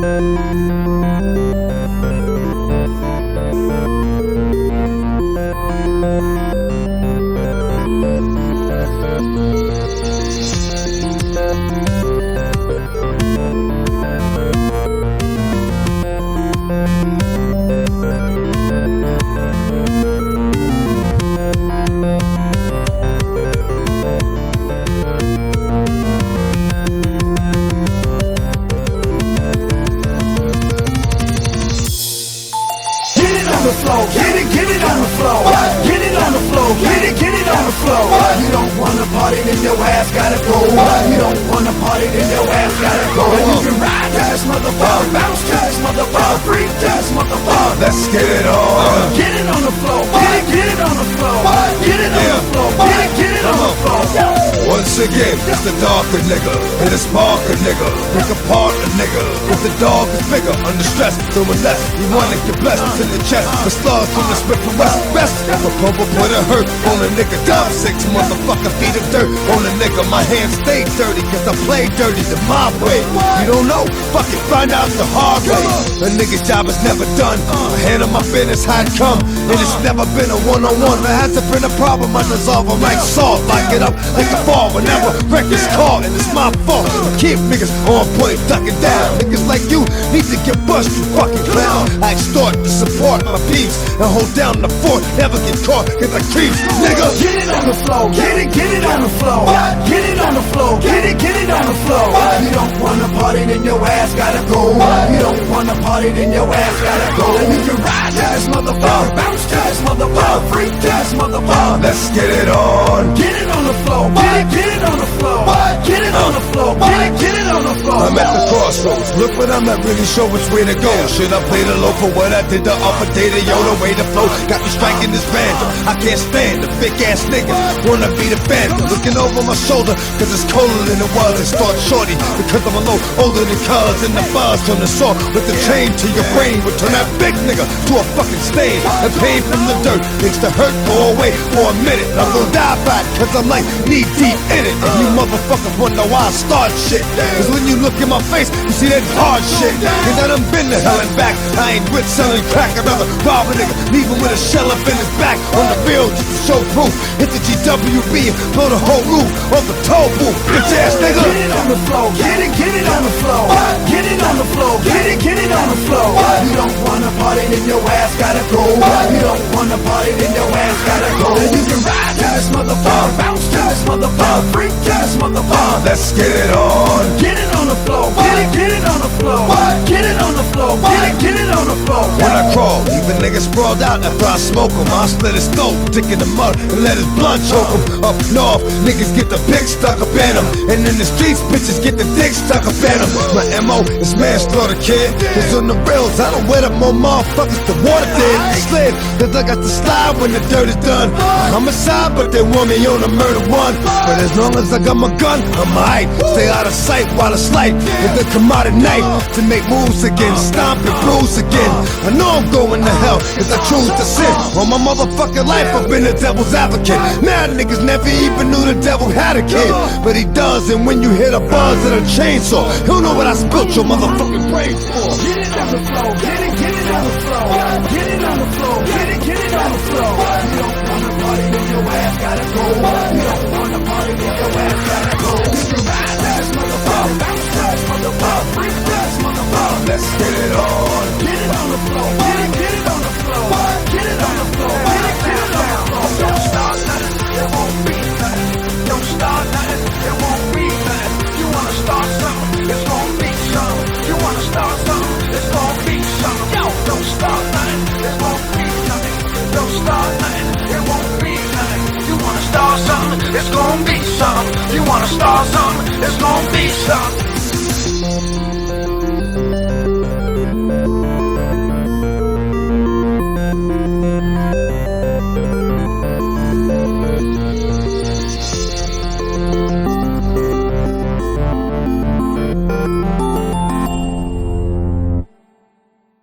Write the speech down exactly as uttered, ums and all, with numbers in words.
Flow. Get it, get it on the floor. Get it on the floor. Get it, get it on the floor. You don't wanna party, then your ass gotta go. You don't wanna party, then your ass gotta go. You can ride to this motherfucker, bounce to this motherfucker, freak to this motherfucker. Let's get it on. Get it on the floor. Get it, get it on the floor. Get it on the floor. Get it, get it on the floor. Once again, it's the darker nigga and the sparker nigga. Pick apart a nigga. If the dog is bigger, under stress, doing less. You wanna get blessed in the chest. The slugs from the spit from west. Best if a pumper put a hurt on a nigga. Top six motherfucker feet of dirt on a nigga. My hands stay dirty cause I play dirty the my way. You don't know? Fuck it, find out the hard way. A nigga's job is never done. I handle my business how it come. And it's never been a one-on-one. There hasn't been a problem, I dissolve them like salt. Lock it up like a fall whenever record's caught. And it's my fault. I keep niggas on point, ducking down. Niggas like you need to get bust, you fucking clown. I extort to support my peeps and hold down the fort. Never get caught cause I creeps, nigga. Get it on the floor. Get it, get it on the floor. Get it on the floor. Get it, get it on the floor. You don't wanna party, then your ass gotta go. You don't wanna party, then your ass gotta go. You can ride to this motherfucker, bounce to this motherfucker, freak to this motherfucker. Let's get it on. Get it on the floor. Get it, get it on the floor. Get it on the floor. Get it, get it on the floor. I'm at the crossroads. Look, but I'm not really sure which way to go. Should I play the low for what I did? The upper data, yo, the way to flow got me striking this band. I can't stand the big ass niggas wanna be the phantom. Looking over my shoulder cause it's colder than it was. And start shorty because I'm a low older than cuz. And the buzz from the saw with the chain to your brain would turn that big nigga to a fucking stain. And pain from the dirt makes the hurt go away for a minute. I'm gonna die back cause I'm like knee deep in it. And you motherfuckers wonder why I start shit. Cause when you look in my face you see that hard shit. Cause I done been to hell and back. I ain't with selling crack. I'd rather rob a nigga, leave him with a shell up in his back. On the field just to show proof. Hit the G W B and blow the whole roof off the toll booth. Bitch ass nigga. Get it on the floor. Get it, get it on the floor. Get it on the floor. Get it, get it on the floor. You don't wanna party, then your ass gotta go. You don't wanna party, then your ass gotta go. You can ride to this motherfucker, bounce to this motherfucker, freak to this motherfucker. Let's get it on. Get it on the floor. Get it, get it on the floor. Get it on the floor. Get it, get it on the floor. When I crawl, leave a nigga sprawled out after I smoke him. I split his throat, dick in the mud, and let his blood choke him. Up north, niggas get the pick stuck up in them. And in the streets, bitches get the dick stuck up in them. My M O is manslaughter, kid. Cause on the rails, I don't wet up more motherfuckers the water did. Slid, cause I got to slide when the dirt is done. Homicide, but they want me on a murder one. But as long as I got my gun, I'm alright. Stay out of sight while it's light. If they come out at night to make moves again, stomp and bruise again. I know I'm going to hell if I choose to sin. All my motherfucking life I've been a devil's advocate. Mad niggas never even knew the devil had a kid, but he does. And when you hear the buzz of the chainsaw, he'll know what I spilt your motherfucking brains for. Get it on the floor. Get it, get it on the floor. Get it on the floor. Get it, get it on the floor. You don't wanna party, then your ass gotta go. You don't wanna party, then your ass gotta go. You can ride to this motherfucker, bounce to this motherfucker, freak to this motherfucker. Let's get it on. Get it on the floor. Get it, get it on the floor. Get it on the floor. Get it, get it on the floor. Don't start nothing, it won't be nothing. Don't start nothing, it won't be nothing. You wanna start something, it's gonna be something. You wanna start something, it's gonna be something. Yo, don't start nothing, it won't be nothing. Don't start nothing, it won't be nothing. You wanna start something, it's gonna be something. You wanna start something, it's gonna be something.